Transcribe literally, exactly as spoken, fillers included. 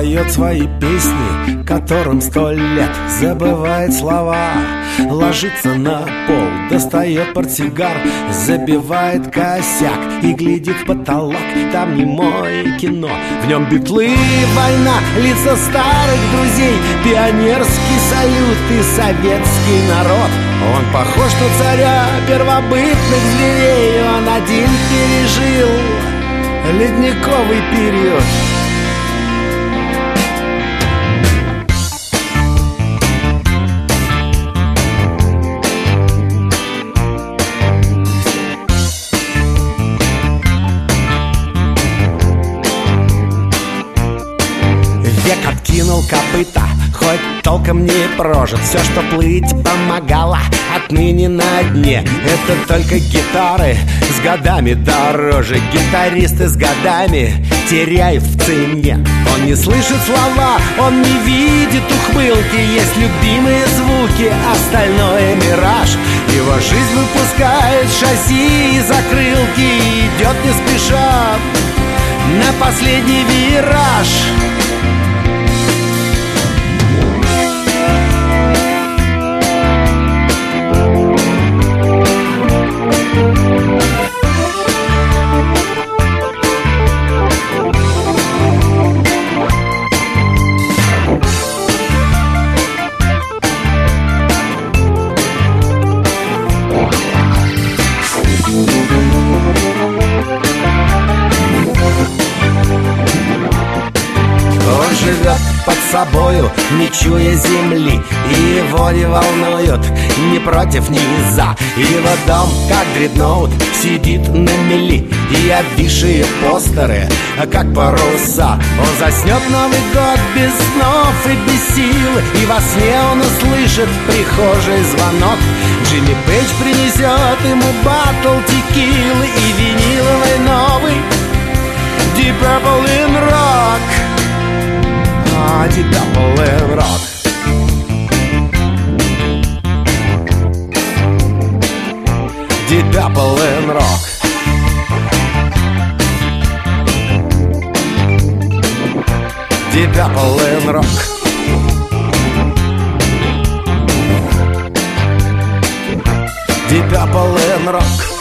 поет свои песни, которым сто лет, забывает слова. Ложится на пол, достает портсигар, забивает косяк и глядит в потолок. Там немое кино, в нем битлы, война, лица старых друзей, пионерский салют и советский народ. Он похож на царя первобытных зверей, он один пережил ледниковый период. Век откинул копыта, хоть толком не прожит. Все, что плыть помогало, отныне на дне. Это только гитары с годами дороже. Гитаристы с годами теряют в цене. Он не слышит слова, он не видит ухмылки. Есть любимые звуки, остальное мираж. Его жизнь выпускает шасси и закрылки, идет не спеша на последний вираж. Живет под собою, не чуя земли, и его не волнуют ни против, ни за. Его дом, как дредноут, сидит на мели, и обвисшие постеры, как паруса. Он заснет Новый год без снов и без силы, и во сне он услышит в прихожей звонок. Джимми Пейдж принесет ему баттл текилы и виниловый новый Deep Purple in Rock. Deep Purple in Rock. Deep Purple in Rock. Deep Purple in Rock. Deep Purple in Rock.